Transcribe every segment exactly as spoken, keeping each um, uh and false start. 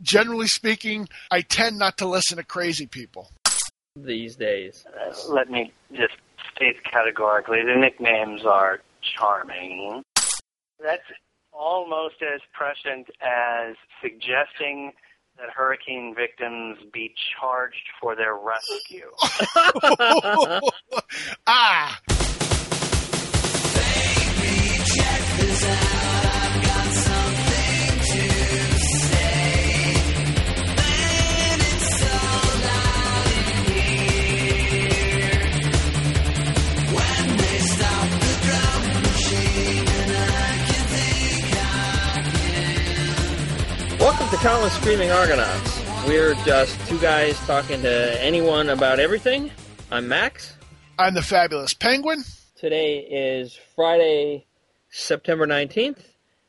generally speaking, I tend not to listen to crazy people. These days. Uh, let me just state categorically, the nicknames are charming. That's almost as prescient as suggesting that hurricane victims be charged for their rescue. ah! Baby, check this out. I've got something to say. Man, it's so loud in here. When they stop the drum machine and I can think I can. Welcome to Colin's Screaming Argonauts. We're just two guys talking to anyone about everything. I'm Max. I'm the Fabulous Penguin. Today is Friday, September nineteenth,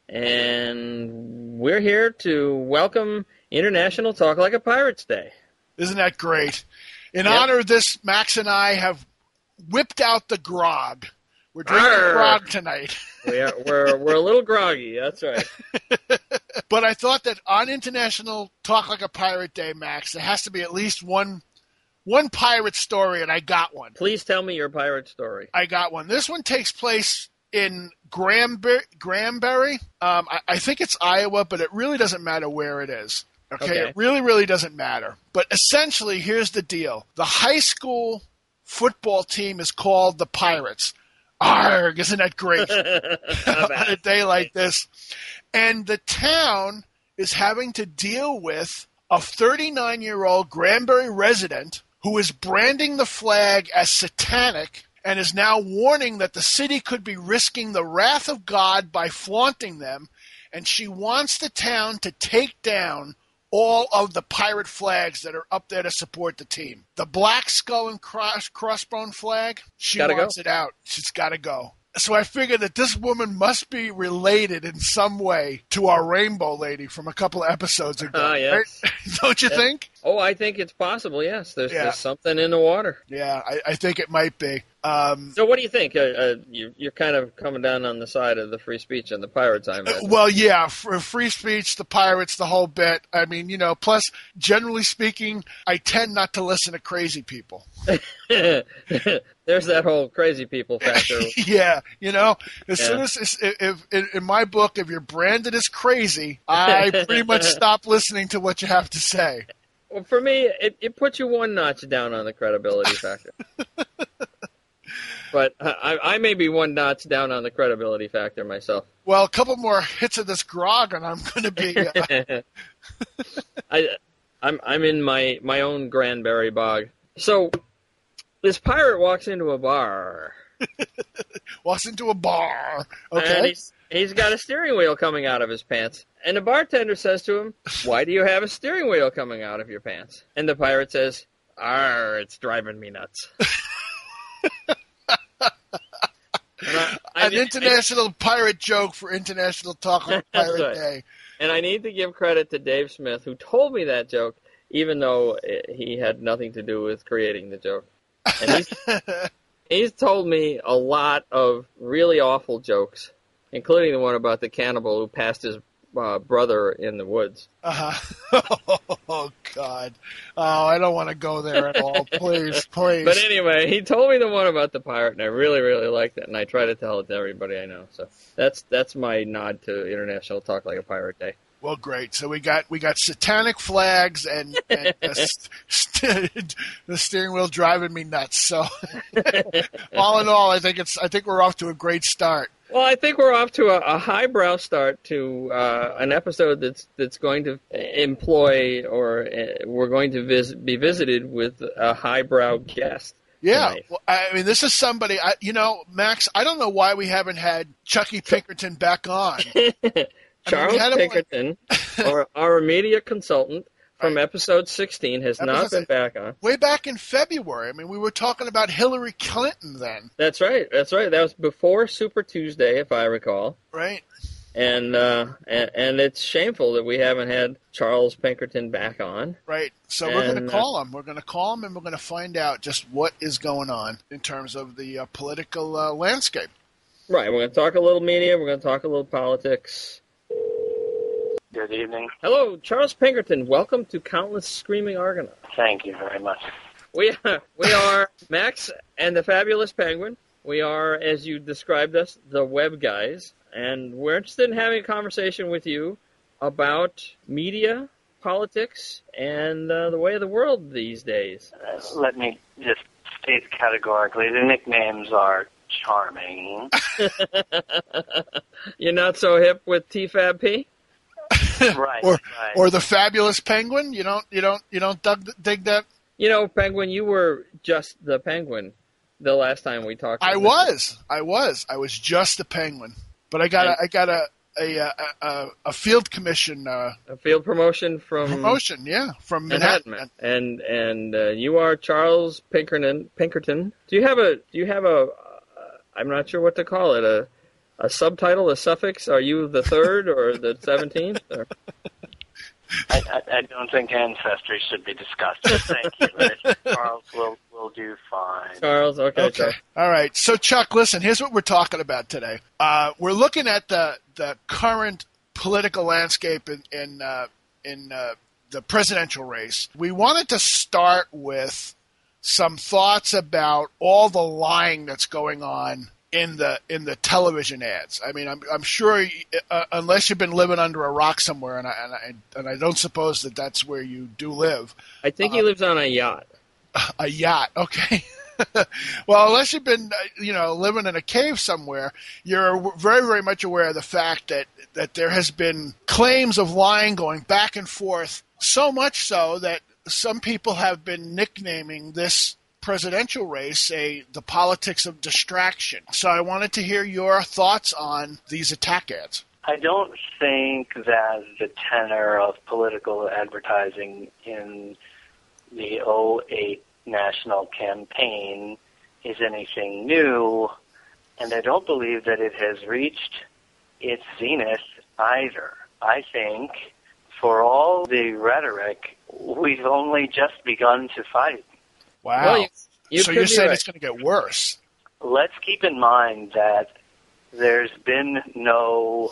and we're here to welcome International Talk Like a Pirates Day. Isn't that great? In Yep. honor of this, Max and I have whipped out the grog. We're drinking Arr. grog tonight. We are, we're, we're a little groggy, that's right. But I thought that on International Talk Like a Pirate Day, Max, there has to be at least one one pirate story, and I got one. Please tell me your pirate story. I got one. This one takes place in Granbury. Granbury. Um, I, I think it's Iowa, but it really doesn't matter where it is. Okay? Okay. It really, really doesn't matter. But essentially, here's the deal. The high school football team is called the Pirates. Arrgh, isn't that great? On a day like this. And the town is having to deal with a thirty-nine-year-old Granbury resident who is branding the flag as satanic and is now warning that the city could be risking the wrath of God by flaunting them, and she wants the town to take down all of the pirate flags that are up there to support the team. The black skull and cross, crossbone flag, she Gotta wants go. it out. She's got to go. So I figured that this woman must be related in some way to our rainbow lady from a couple of episodes ago. Ah, yes. Right? Don't you Yes. think? Oh, I think it's possible, yes. There's, Yeah. there's something in the water. Yeah, I, I think it might be. Um, So what do you think? Uh, uh, you, you're kind of coming down on the side of the free speech and the pirates, I imagine. well, yeah, for free speech, the pirates, the whole bit. I mean, you know, plus, generally speaking, I tend not to listen to crazy people. There's that whole crazy people factor. yeah, you know, as Yeah. soon as, if, if, in in my book, if you're branded as crazy, I pretty much stop listening to what you have to say. Well, for me, it, it puts you one notch down on the credibility factor. But I, I may be one notch down on the credibility factor myself. Well, a couple more hits of this grog, and I'm going to be... Uh, I, I'm I'm in my, my own Granbury bog. So this pirate walks into a bar. walks into a bar. And Okay. he's, he's got a steering wheel coming out of his pants. And the bartender says to him, "Why do you have a steering wheel coming out of your pants?" And the pirate says, "Arr, it's driving me nuts." I, I, An international pirate joke for International Talk on That's Pirate right. Day. And I need to give credit to Dave Smith, who told me that joke, even though he had nothing to do with creating the joke. And he's, he's told me a lot of really awful jokes, including the one about the cannibal who passed his uh, brother in the woods. Uh-huh. Oh, God. Oh, I don't want to go there at all. Please, please. But anyway, he told me the one about the pirate, and I really, really liked it, and I try to tell it to everybody I know. So that's that's my nod to International Talk Like a Pirate Day. Well, great. So we got we got satanic flags and, and the, st- the steering wheel driving me nuts. So all in all, I think it's I think we're off to a great start. Well, I think we're off to a, a highbrow start to uh, an episode that's that's going to employ, or uh, we're going to vis- be visited with a highbrow guest. Yeah, tonight. well, I mean, this is somebody. I, you know, Max. I don't know why we haven't had Chucky Pinkerton back on. Charles we had him- Pinkerton, our, our immediate consultant from episode sixteen, has not Episode- been back on. Way back in February. I mean, we were talking about Hillary Clinton then, That's right. That's right. That was before Super Tuesday, if I recall. right? And uh, and, and it's shameful that we haven't had Charles Pinkerton back on. Right. So we're going And, to call him. We're going to call him, and we're going to find out just what is going on in terms of the uh, political uh, landscape. Right. We're going to talk a little media. We're going to talk a little politics. Good evening. Hello, Charles Pinkerton. Welcome to Countless Screaming Argonauts. Thank you very much. We are, we are Max and the Fabulous Penguin. We are, as you described us, the web guys. And we're interested in having a conversation with you about media, politics, and uh, the way of the world these days. Uh, let me just state categorically, the nicknames are charming. You're not so hip with T F A B P? Right, or right. or the Fabulous Penguin. You don't you don't you don't dug, dig that. You know, Penguin, you were just the Penguin the last time we talked. I was, I was, I was just the Penguin, but I got a, I got a a a, a, a field commission uh, A field promotion from promotion, yeah, from Manhattan. Manhattan, and and uh, you are Charles Pinkerton. Pinkerton. Do you have a? Do you have a? Uh, I'm not sure what to call it. A a subtitle, a suffix. Are you the third or the seventeenth? Or? I, I, I don't think ancestry should be discussed. But thank you. Rich. Charles will will do fine. Charles. Okay. Okay. Charles. All right. So, Chuck, listen, here's what we're talking about today. Uh, we're looking at the, the current political landscape in in, uh, in uh, the presidential race. We wanted to start with some thoughts about all the lying that's going on in the in the television ads. I mean, I'm I'm sure uh, unless you've been living under a rock somewhere, and I, and I and I don't suppose that that's where you do live. I think he Uh, lives on a yacht. A yacht, okay. Well, unless you've been, uh, you know, living in a cave somewhere, you're very, very much aware of the fact that, that there has been claims of lying going back and forth, so much so that some people have been nicknaming this presidential race a the politics of distraction. So I wanted to hear your thoughts on these attack ads. I don't think that the tenor of political advertising in the oh eight national campaign is anything new, and I don't believe that it has reached its zenith either. I think for all the rhetoric, we've only just begun to fight. Wow. Well, you, you so could you're be saying right. it's going to get worse. Let's keep in mind that there's been no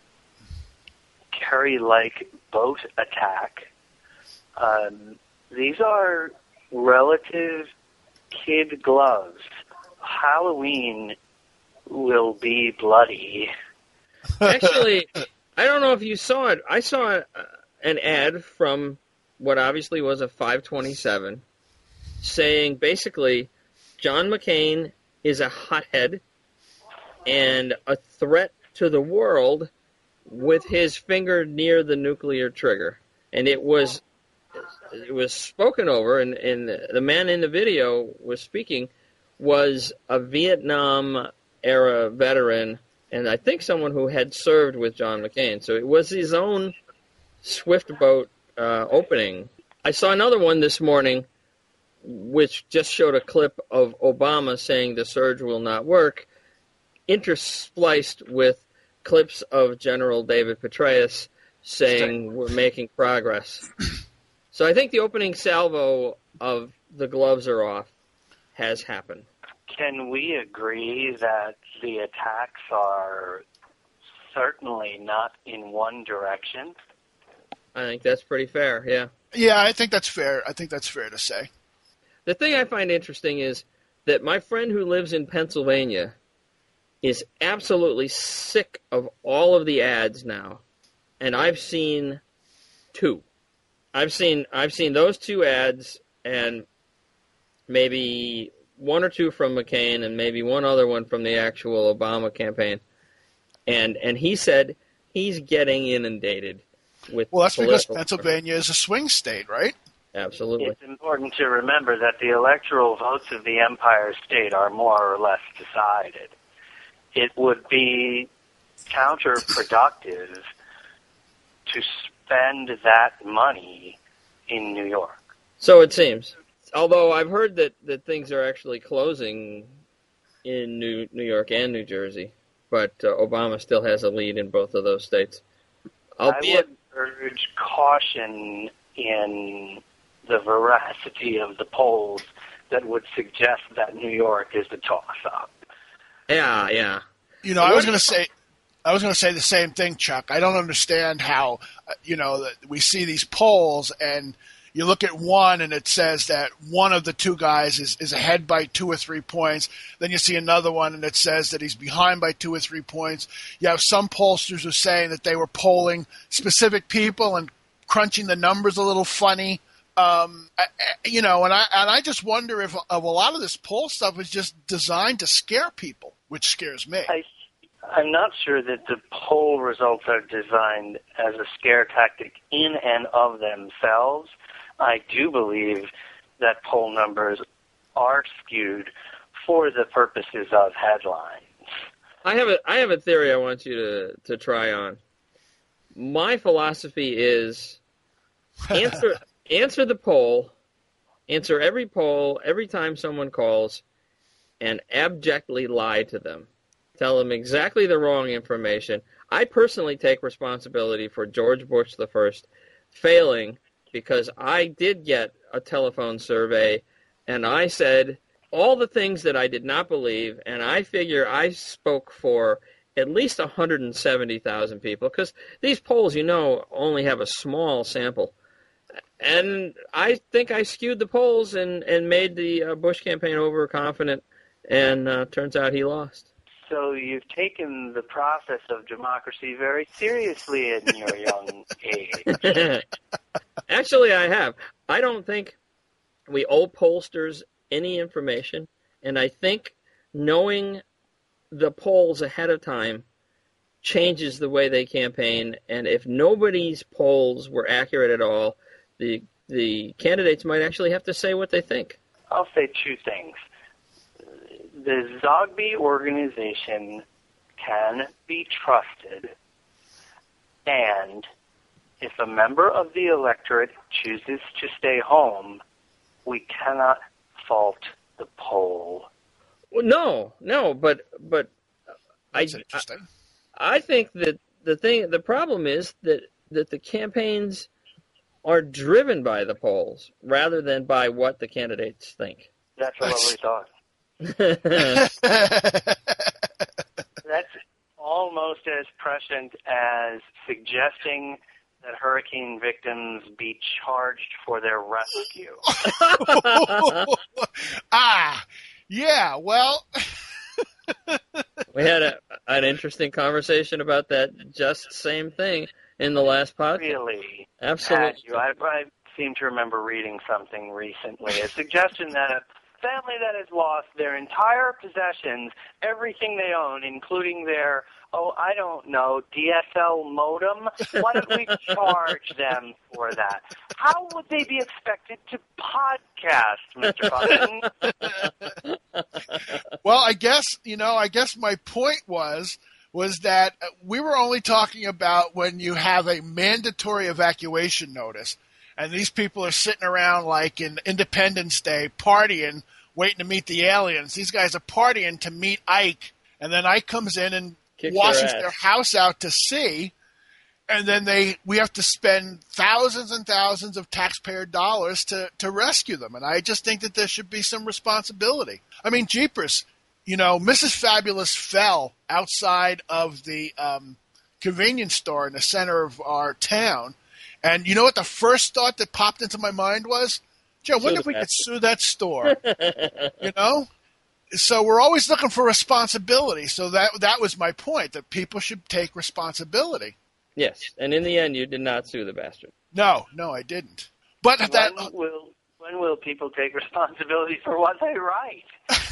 Kerry-like boat attack. Um, these are relative kid gloves. Halloween will be bloody. Actually, I don't know if you saw it. I saw uh, an ad from what obviously was a five twenty-seven saying basically John McCain is a hothead and a threat to the world with his finger near the nuclear trigger. And it was it was spoken over, and, and the man in the video was speaking was a Vietnam-era veteran, and I think someone who had served with John McCain. So it was his own swift boat uh, opening. I saw another one this morning which just showed a clip of Obama saying the surge will not work, interspliced with clips of General David Petraeus saying we're making progress. So I think the opening salvo of the gloves are off has happened. Can we agree that the attacks are certainly not in one direction? I think that's pretty fair, yeah. Yeah, I think that's fair. I think that's fair to say. The thing I find interesting is that my friend who lives in Pennsylvania is absolutely sick of all of the ads now. And I've seen two. I've seen I've seen those two ads and maybe one or two from McCain and maybe one other one from the actual Obama campaign. And and he said he's getting inundated with Well, that's because political- Pennsylvania is a swing state, right? Absolutely. It's important to remember that the electoral votes of the Empire State are more or less decided. It would be counterproductive to spend that money in New York. So it seems. Although I've heard that, that things are actually closing in New New York and New Jersey, but uh, Obama still has a lead in both of those states. Albeit, I would urge caution in the veracity of the polls that would suggest that New York is the toss-up. yeah, yeah. You know, I was going to say, I was going to say the same thing, Chuck. I don't understand how, uh, you know, that we see these polls and you look at one and it says that one of the two guys is, is ahead by two or three points. Then you see another one and it says that he's behind by two or three points. You have some pollsters who are saying that they were polling specific people and crunching the numbers a little funny. Um, I, you know, and I and I just wonder if, if a lot of this poll stuff is just designed to scare people, which scares me. I, I'm not sure that the poll results are designed as a scare tactic in and of themselves. I do believe that poll numbers are skewed for the purposes of headlines. I have a I have a theory I want you to, to try on. My philosophy is answer answer the poll, answer every poll every time someone calls, and abjectly lie to them. Tell them exactly the wrong information. I personally take responsibility for George Bush the First failing because I did get a telephone survey and I said all the things that I did not believe, and I figure I spoke for at least one hundred seventy thousand people because these polls, you know, only have a small sample. And I think I skewed the polls and, and made the uh, Bush campaign overconfident, and uh, turns out he lost. So you've taken the process of democracy very seriously in your young age. Actually, I have. I don't think we owe pollsters any information, and I think knowing the polls ahead of time changes the way they campaign, and if nobody's polls were accurate at all, the the candidates might actually have to say what they think. I'll say two things. The Zogby organization can be trusted, and if a member of the electorate chooses to stay home, we cannot fault the poll. Well, no, no, but but That's I, interesting. I I think that the thing the problem is that that the campaigns are driven by the polls rather than by what the candidates think. That's a lovely thought. That's That's almost as prescient as suggesting that hurricane victims be charged for their rescue. ah, yeah, well... We had a, an interesting conversation about that just same thing in the last podcast. Really? Absolutely. Had you. I, I seem to remember reading something recently, a suggestion that a family that has lost their entire possessions, everything they own, including their, oh, I don't know, D S L modem, why don't we charge them for that? How would they be expected to podcast, Mister Button? Well, I guess, you know, I guess my point was, was that we were only talking about when you have a mandatory evacuation notice, and these people are sitting around like in Independence Day partying, waiting to meet the aliens. These guys are partying to meet Ike, and then Ike comes in and Kicks washes their ass. their house out to sea, and then they we have to spend thousands and thousands of taxpayer dollars to, to rescue them. And I just think that there should be some responsibility. I mean, jeepers, you know, Missus Fabulous fell outside of the um, convenience store in the center of our town. And you know what the first thought that popped into my mind was? Joe, I wonder if we could sue that store. You know? So we're always looking for responsibility. So that that was my point, that people should take responsibility. Yes, and in the end, you did not sue the bastard. No, no, I didn't. But that When will, when will people take responsibility for what they write?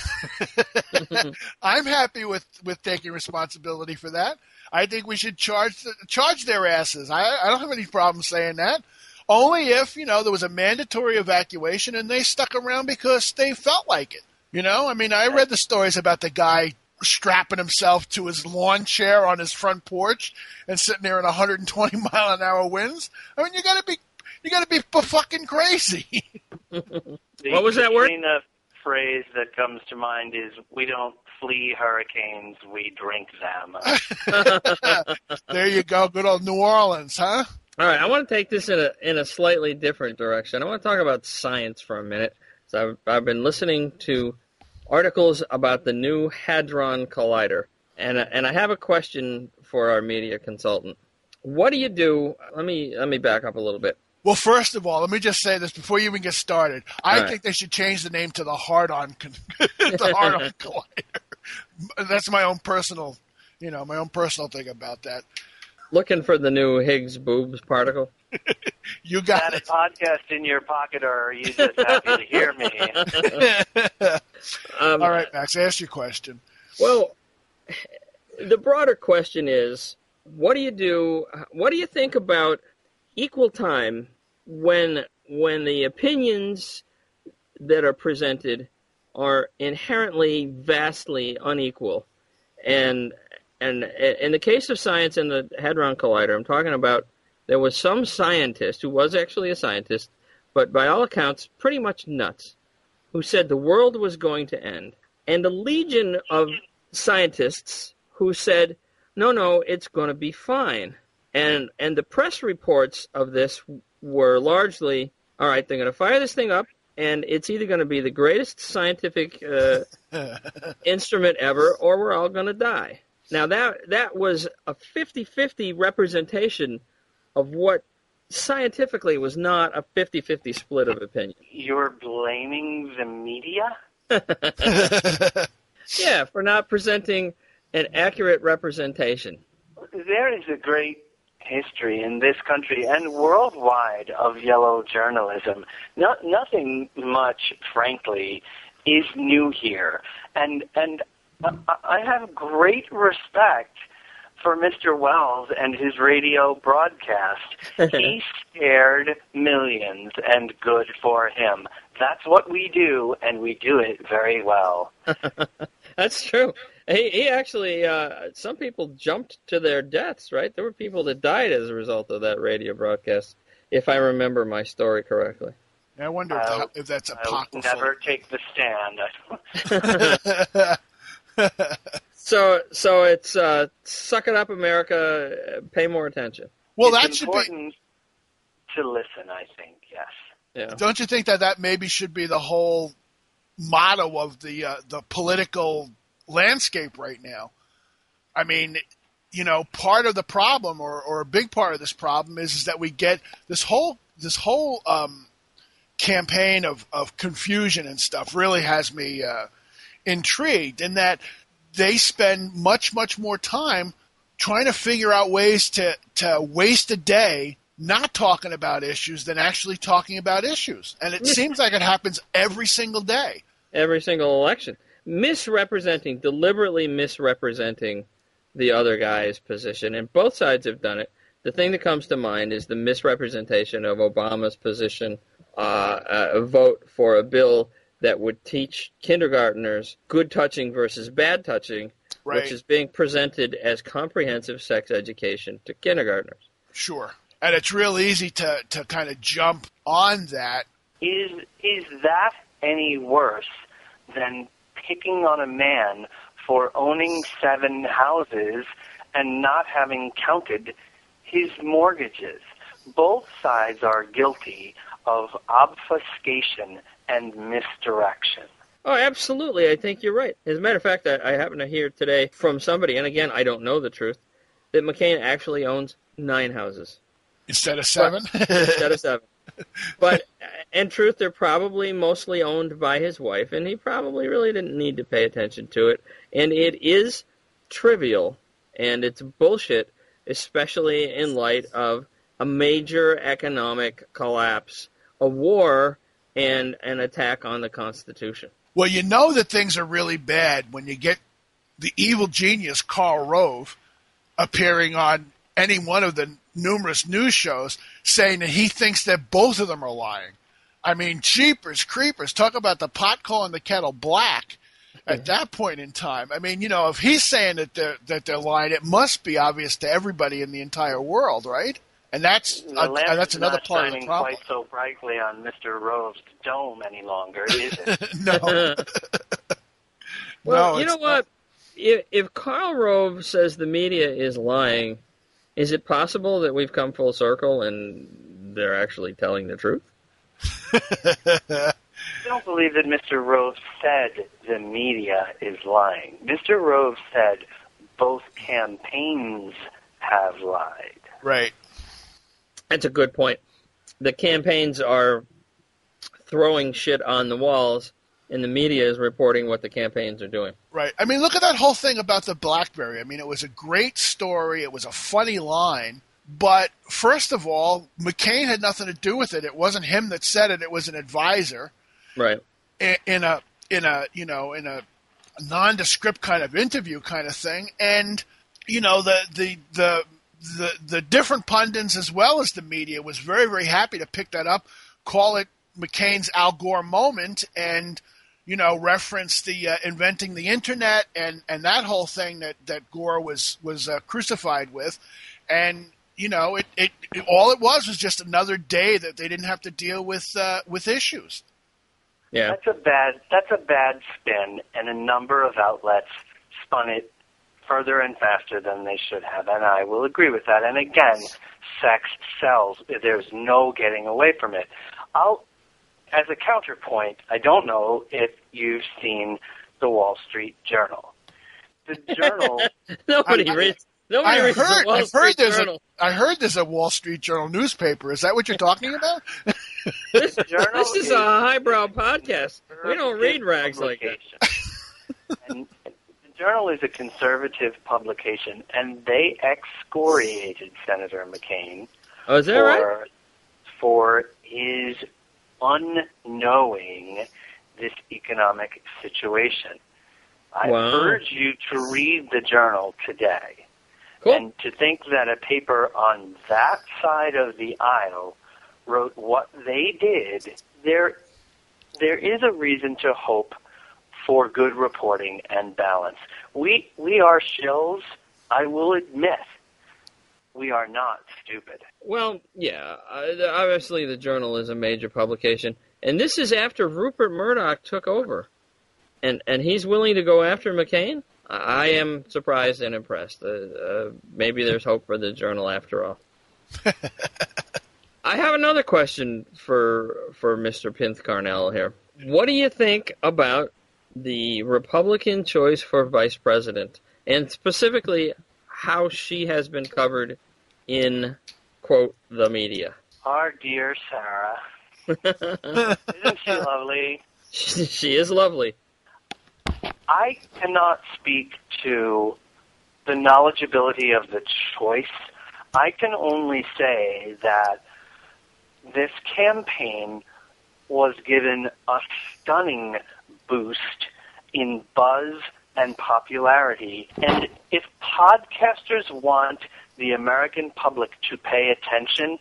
I'm happy with, with taking responsibility for that. I think we should charge the, charge their asses. I, I don't have any problem saying that. Only if, you know, there was a mandatory evacuation and they stuck around because they felt like it. You know, I mean, I read the stories about the guy strapping himself to his lawn chair on his front porch and sitting there in one hundred twenty mile an hour winds. I mean, you gotta be, you gotta be fucking crazy. The, What was that word? The phrase that comes to mind is, we don't flee hurricanes, we drink them. There you go. Good old New Orleans, huh? All right, I want to take this in a in a slightly different direction. I want to talk about science for a minute. So I've, I've been listening to articles about the new Hadron Collider, and and I have a question for our media consultant. What do you do? Let me let me back up a little bit. Well, first of all, let me just say this before you even get started. I All right. think they should change the name to the Hard-On Con- the Hard-On Collider. That's my own personal, you know, my own personal thing about that. Looking for the new Higgs boobs particle. You got Had a it. podcast in your pocket, or are you just happy to hear me? Um, All right, Max, ask your question. Well, the broader question is, what do you do? What do you think about equal time when when the opinions that are presented are inherently vastly unequal? And and in the case of science and the Hadron Collider, I'm talking about there was some scientist who was actually a scientist, but by all accounts pretty much nuts, who said the world was going to end, and a legion of scientists who said, no, no, it's going to be fine. And and the press reports of this were largely, all right, they're going to fire this thing up, and it's either going to be the greatest scientific uh, instrument ever, or we're all going to die. Now, that that was a fifty-fifty representation of what scientifically was not a fifty-fifty split of opinion. You're blaming the media? Yeah, for not presenting an accurate representation. There is a great history in this country and worldwide of yellow journalism. No, nothing much, frankly, is new here. And and I I have great respect for Mister Wells and his radio broadcast. He scared millions, and good for him. That's what we do, and we do it very well. That's true. He, he actually, uh, some people jumped to their deaths, right? There were people that died as a result of that radio broadcast, if I remember my story correctly. I wonder if, I'll- the, if that's I'll apocryphal. never take the stand. So, so it's uh, suck it up, America. uh, Pay more attention. Well, it's that should be. important to listen, I think, yes. Yeah. Don't you think that that maybe should be the whole motto of the uh, the political landscape right now? I mean, you know, part of the problem, or, or a big part of this problem, is, is that we get this whole this whole um, campaign of, of confusion and stuff. Really has me uh, intrigued in that they spend much much more time trying to figure out ways to to waste a day not talking about issues than actually talking about issues. And it seems like it happens every single day. Every single election. Misrepresenting, deliberately misrepresenting the other guy's position. And both sides have done it. The thing that comes to mind is the misrepresentation of Obama's position, uh, a vote for a bill that would teach kindergartners good touching versus bad touching, Right. which is being presented as comprehensive sex education to kindergartners. Sure. And it's real easy to, to kind of jump on that. Is is that any worse than picking on a man for owning seven houses and not having counted his mortgages? Both sides are guilty of obfuscation and misdirection. Oh, absolutely. I think you're right. As a matter of fact, I, I happen to hear today from somebody, and again, I don't know the truth, that McCain actually owns nine houses Instead of seven? instead of seven. But in truth, they're probably mostly owned by his wife, and he probably really didn't need to pay attention to it. And it is trivial, and it's bullshit, especially in light of a major economic collapse, a war, and an attack on the Constitution. Well, you know that things are really bad when you get the evil genius Karl Rove appearing on any one of the numerous news shows saying that he thinks that both of them are lying. I mean, cheapers, creepers, talk about the pot calling the kettle black at that point in time. I mean, you know, if he's saying that they're, that they're lying, it must be obvious to everybody in the entire world, right? And that's The uh, lamp and that's is another not part of the shining problem. quite so brightly on Mister Rove's dome any longer, is it? No. Well, No, you know it's what? If, if Karl Rove says the media is lying, is it possible that we've come full circle and they're actually telling the truth? I don't believe that Mister Rove said the media is lying. Mister Rove said both campaigns have lied. Right. That's a good point. The campaigns are throwing shit on the walls, and the media is reporting what the campaigns are doing. Right. I mean, look at that whole thing about the BlackBerry. I mean, it was a great story. It was a funny line. But first of all, McCain had nothing to do with it. It wasn't him that said it. It was an advisor. Right. In, in a in a you know in a nondescript kind of interview kind of thing, and you know the the the the, the different pundits as well as the media was very very happy to pick that up, call it McCain's Al Gore moment, and you know, reference the uh, inventing the internet and, and that whole thing that, that Gore was was uh, crucified with, and you know, it, it, it all it was was just another day that they didn't have to deal with uh, with issues. Yeah, that's a bad that's a bad spin, and a number of outlets spun it further and faster than they should have, and I will agree with that. And again, sex sells. There's no getting away from it. I'll. As a counterpoint, I don't know if you've seen the Wall Street Journal. The Journal. nobody I, reads. Nobody I reads heard. the Wall I've Street heard there's Journal. a. I heard there's a Wall Street Journal newspaper. Is that what you're talking about? This, Journal this is, is a highbrow podcast. We don't read rags like that. And the Journal is a conservative publication, and they excoriated Senator McCain Oh, is that for right? for his unknowing this economic situation. I Wow. urge you to read the Journal today. Cool. And to think that a paper on that side of the aisle wrote what they did, there, there is a reason to hope for good reporting and balance. We, we are shills, I will admit. We are not stupid. Well, yeah, uh, obviously the Journal is a major publication, and this is after Rupert Murdoch took over, and and he's willing to go after McCain? I am surprised and impressed. Uh, uh, maybe there's hope for the Journal after all. I have another question for for Mister Pinth-Carnell here. What do you think about the Republican choice for vice president, and specifically how she has been covered in, quote, the media? Our dear Sarah. Isn't she lovely? She, she is lovely. I cannot speak to the knowledgeability of the choice. I can only say that this campaign was given a stunning boost in buzz and popularity. And if podcasters want the American public to pay attention,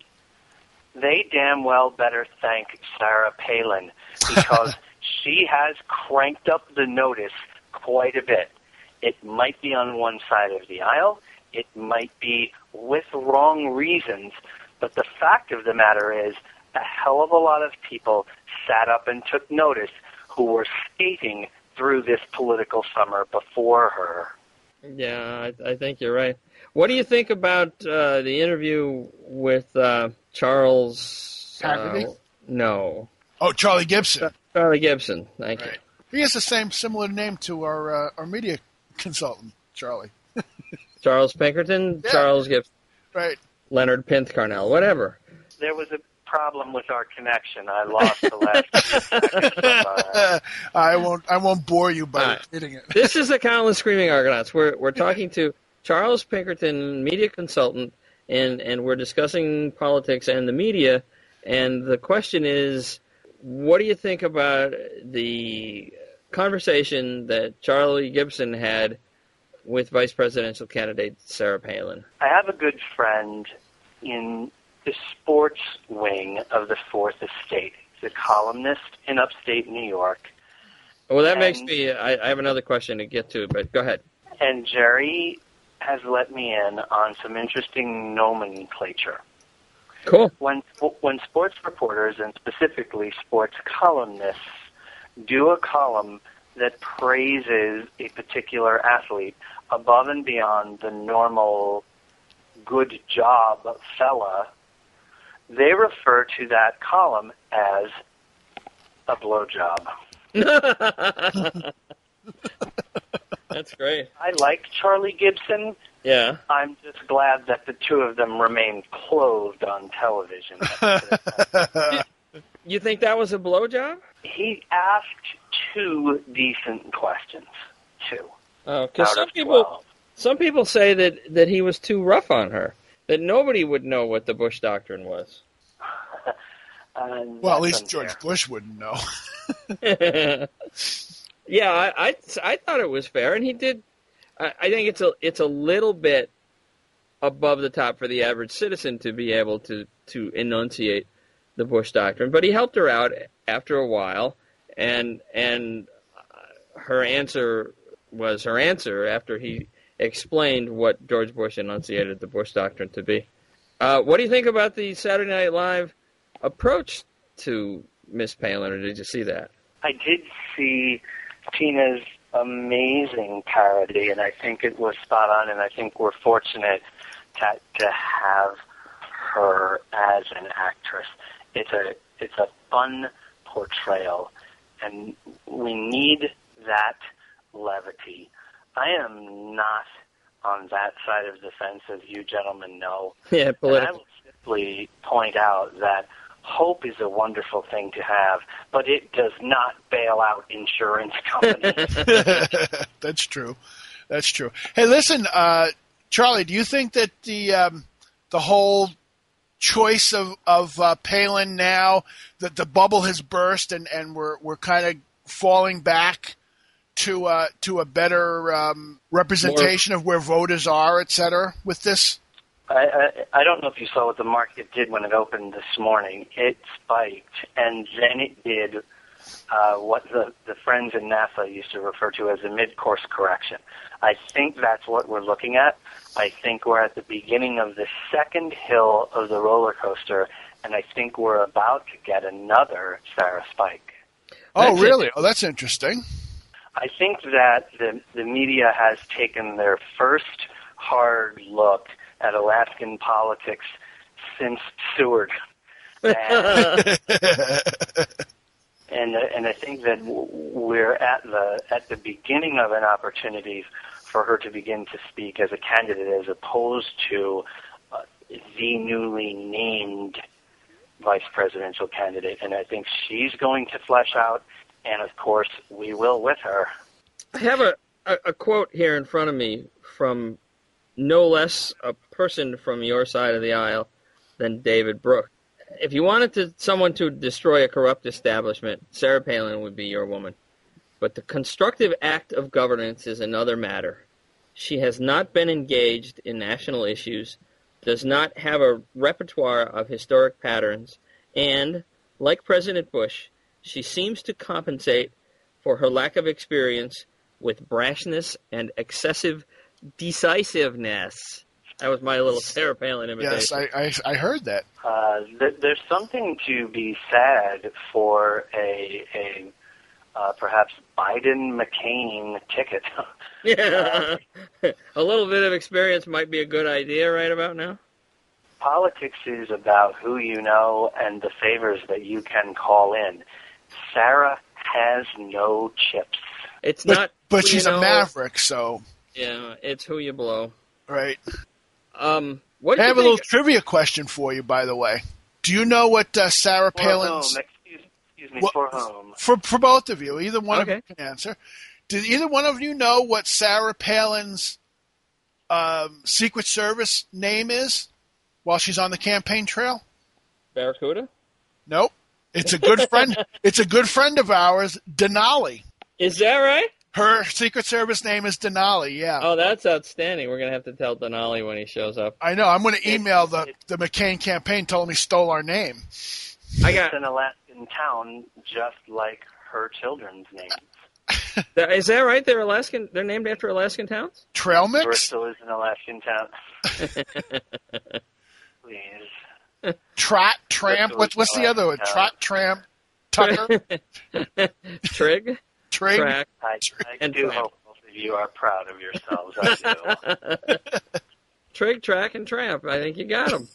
they damn well better thank Sarah Palin, because she has cranked up the notice quite a bit. It might be on one side of the aisle, it might be with wrong reasons, but the fact of the matter is a hell of a lot of people sat up and took notice who were skating through this political summer before her. Yeah, I, I think you're right. What do you think about uh, the interview with uh, Charles... Haggerty? Uh, no. Oh, Charlie Gibson. Charlie Gibson, thank Right. He has the same similar name to our uh, our media consultant, Charlie. you. Charles Pinkerton, Yeah. Charles Gibson, Right. Leonard Pinth-Carnell, whatever. There was a problem with our connection. I lost the last few seconds of, uh, I won't. I won't bore you by All right. repeating it. This is the Countless Screaming Argonauts. We're we're talking to Charles Pinkerton, media consultant, and, and we're discussing politics and the media. And the question is, what do you think about the conversation that Charlie Gibson had with vice presidential candidate Sarah Palin? I have a good friend in the sports wing of the Fourth Estate. He's a columnist in upstate New York. Well, that And- makes me. I, I have another question to get to, but go ahead. And Jerry has let me in on some interesting nomenclature. Cool. When when sports reporters, and specifically sports columnists, do a column that praises a particular athlete above and beyond the normal good job fella, they refer to that column as a blowjob. That's great. I like Charlie Gibson. Yeah. I'm just glad that the two of them remain clothed on television. You think that was a blowjob? He asked two decent questions, two. Oh, because out some of people, twelve. some people say that, that he was too rough on her, that nobody would know what the Bush Doctrine was. Uh, Well, at that's least unfair. George Bush wouldn't know. Yeah, I, I, I thought it was fair, and he did. I, I think it's a it's a little bit above the top for the average citizen to be able to, to enunciate the Bush Doctrine, but he helped her out after a while, and and her answer was her answer after he explained what George Bush enunciated the Bush Doctrine to be. Uh, what do you think about the Saturday Night Live approach to Miss Palin, or did you see that? I did see Tina's amazing parody, and I think it was spot on, and I think we're fortunate to, to have her as an actress. It's a it's a fun portrayal, and we need that levity. I am not on that side of the fence, as you gentlemen know. Yeah, And I political. will simply point out that hope is a wonderful thing to have, but it does not bail out insurance companies. That's true. That's true. Hey, listen, uh, Charlie, do you think that the um, the whole choice of of uh, Palin now, that the bubble has burst and, and we're we're kind of falling back to uh, to a better um, representation of where voters are, et cetera, with this? I, I, I don't know if you saw what the market did when it opened this morning. It spiked, and then it did uh, what the, the friends in NASA used to refer to as a mid-course correction. I think that's what we're looking at. I think we're at the beginning of the second hill of the roller coaster, and I think we're about to get another Sarah spike. Oh, That's really? Oh, that's interesting. I think that the, the media has taken their first hard look at Alaskan politics since Seward. And, and, and I think that we're at the at the beginning of an opportunity for her to begin to speak as a candidate as opposed to uh, the newly named vice presidential candidate. And I think she's going to flesh out, and of course we will with her. I have a, a, a quote here in front of me from no less a person from your side of the aisle than David Brooks. If you wanted to, someone to destroy a corrupt establishment, Sarah Palin would be your woman. But the constructive act of governance is another matter. She has not been engaged in national issues, does not have a repertoire of historic patterns, and, like President Bush, she seems to compensate for her lack of experience with brashness and excessive decisiveness. That was my little Sarah Palin Yes, imitation. I, I, I heard that. Uh, th- there's something to be said for a, a uh, perhaps Biden-McCain ticket. Yeah. A little bit of experience might be a good idea right about now. Politics is about who you know and the favors that you can call in. Sarah has no chips. It's But, not. but who she's you a know. maverick, so, Yeah, it's who you blow. right. Um, what I do you have a think? little trivia question for you, by the way. Do you know what uh, Sarah For whom? Palin's... Excuse, excuse me, What- for whom? For, for both of you, either one Okay. of you can answer. Did either one of you know what Sarah Palin's um, Secret Service name is while she's on the campaign trail? Barracuda? Nope. It's a good friend. It's a good friend of ours, Denali. Is that right? Her Secret Service name is Denali. Yeah, Oh, that's outstanding. We're gonna have to tell Denali when he shows up. I know. I'm going to email the the McCain campaign. Told them he stole our name. I It's got. an Alaskan town just like her children's names. Is that right? They're Alaskan. They're named after Alaskan towns. Trail mix. Bristol is an Alaskan town. Please. Trot, tramp. What's what's the other one? Trot, tramp, Tucker, Trig, Trig. track. I, I And do tramp. hope both of you are proud of yourselves. I do. Trig, track, and tramp. I think you got them.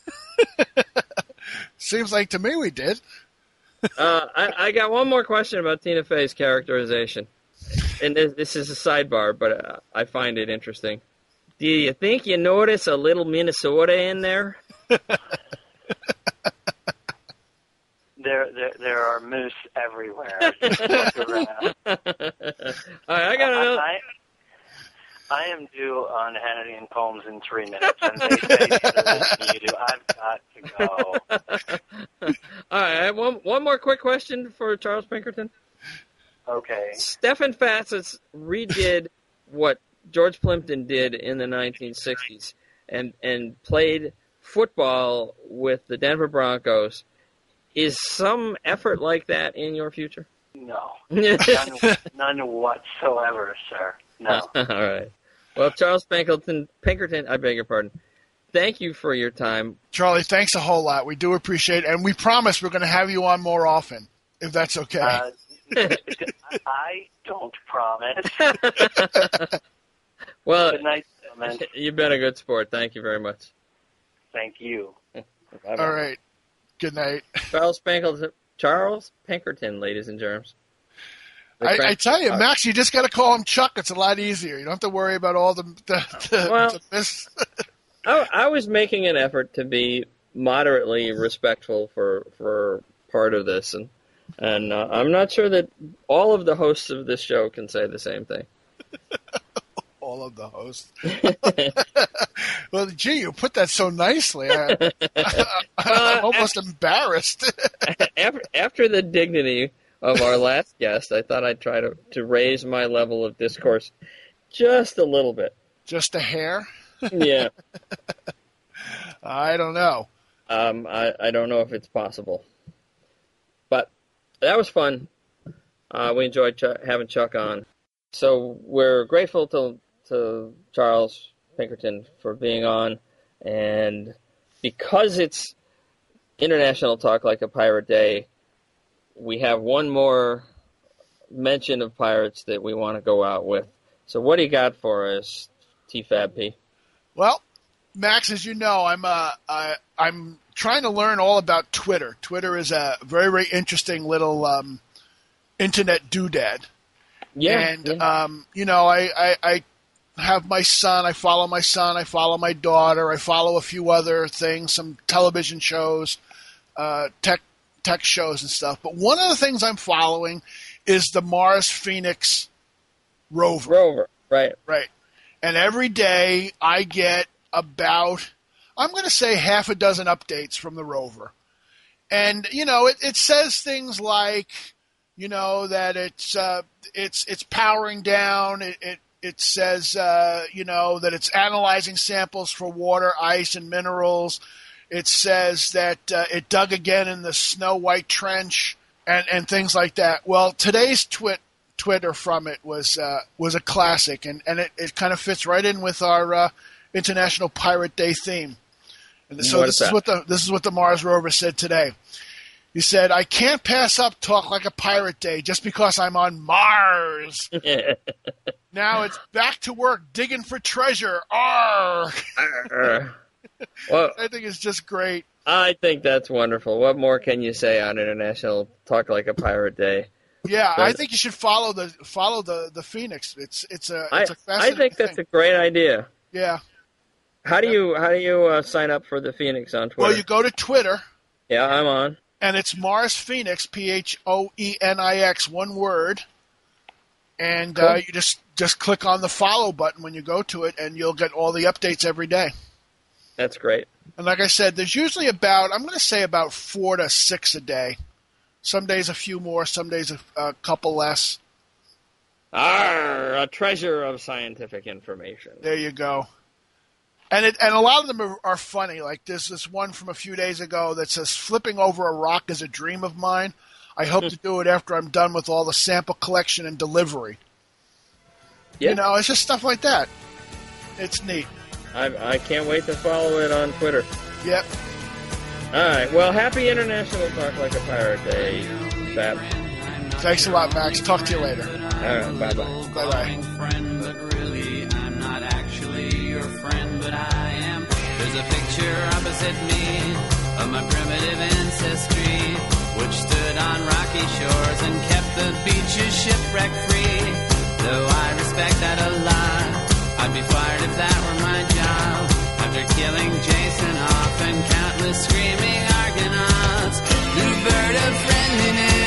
Seems like to me we did. Uh, I, I got one more question about Tina Fey's characterization. and this, this is a sidebar, but uh, I find it interesting. Do you think you notice a little Minnesota in there? There, there, there are moose everywhere. Just look around. All right, I got another. I, I am due on Hannity and Combs in three minutes, and they say so you do. I've got to go. All right, I have one one more quick question for Charles Pinkerton. Okay. Stephen Fatsis redid what George Plimpton did in the nineteen sixties, and and played football with the Denver Broncos. Is some effort like that in your future? No. None, none whatsoever, sir. No. All right. Well, Charles Pinkerton, Pinkerton, I beg your pardon. Thank you for your time. Charlie, thanks a whole lot. We do appreciate it, and we promise we're going to have you on more often, if that's okay. Uh, I don't promise. Well, Good night, gentlemen. You've been a good sport. Thank you very much. Thank you. Bye-bye. All right. Good night. Charles Pinkerton, Charles Pinkerton, ladies and germs. The I, crank- I tell you, Max, you just got to call him Chuck. It's a lot easier. You don't have to worry about all the the, the, Well- the mis- I, I was making an effort to be moderately respectful for for part of this, and and uh, I'm not sure that all of the hosts of this show can say the same thing. all of the hosts. Well, gee, you put that so nicely. I, I, I'm almost embarrassed. after, after the dignity of our last guest, I thought I'd try to, to raise my level of discourse just a little bit. Just a hair? Yeah. I don't know. Um, I, I don't know if it's possible. But that was fun. Uh, we enjoyed Chuck, having Chuck on. So we're grateful to, to Charles Pinkerton for being on. And because it's International Talk Like a Pirate Day, we have one more mention of pirates that we want to go out with. So what do you got for us, T F A B P? Well, Max, as you know, I'm uh, I, I'm trying to learn all about Twitter. Twitter is a very, very interesting little um, internet doodad. Yeah. And, yeah. um, you know, I, I, I have my son. I follow my son. I follow my daughter. I follow a few other things, some television shows, uh, tech tech shows and stuff. But one of the things I'm following is the Mars Phoenix rover. Rover, right. Right. And every day I get about, I'm going to say half a dozen updates from the rover. And, you know, it, it says things like, you know, that it's uh, it's it's powering down. It it, it says, uh, you know, that it's analyzing samples for water, ice, and minerals. It says that uh, it dug again in the Snow White Trench and, and things like that. Well, today's twit Twitter from it was uh, was a classic, and, and it, it kind of fits right in with our uh, International Pirate Day theme. And so What this is is that? what the this is what the Mars rover said today. He said, "I can't pass up Talk Like a Pirate Day just because I'm on Mars. Now it's back to work digging for treasure. Arr!" Well, I think it's just great. I think that's wonderful. What more can you say on International Talk Like a Pirate Day? Yeah, I think you should follow the follow the, the Phoenix. It's it's a I, it's a I fascinating think that's thing. a great idea. Yeah. How do you how do you uh, sign up for the Phoenix on Twitter? Well, you go to Twitter, Yeah, I'm on. and it's Mars Phoenix, P H O E N I X, one word. And uh, Cool. you just, just click on the follow button when you go to it, and you'll get all the updates every day. That's great. And like I said, there's usually about, I'm going to say about four to six a day. Some days a few more, some days a, a couple less. Arr, a treasure of scientific information. There you go. And it, and a lot of them are, are funny. Like there's this one from a few days ago that says, "Flipping over a rock is a dream of mine. I hope to do it after I'm done with all the sample collection and delivery." Yeah. You know, it's just stuff like that. It's neat. I, I can't wait to follow it on Twitter. Yep. All right. Well, happy International Talk Like a Pirate Day, Fab. Thanks a lot, Max. Talk to you later. All right. Bye-bye. Bye-bye. Friend, but really I'm not actually your friend, but I am. There's a picture opposite me of my primitive ancestry, which stood on rocky shores and kept the beaches shipwreck free. though I respect that a lot. I'd be fired if that were my job. After killing Jason Hoff and countless screaming Argonauts, Bluebird of friendliness.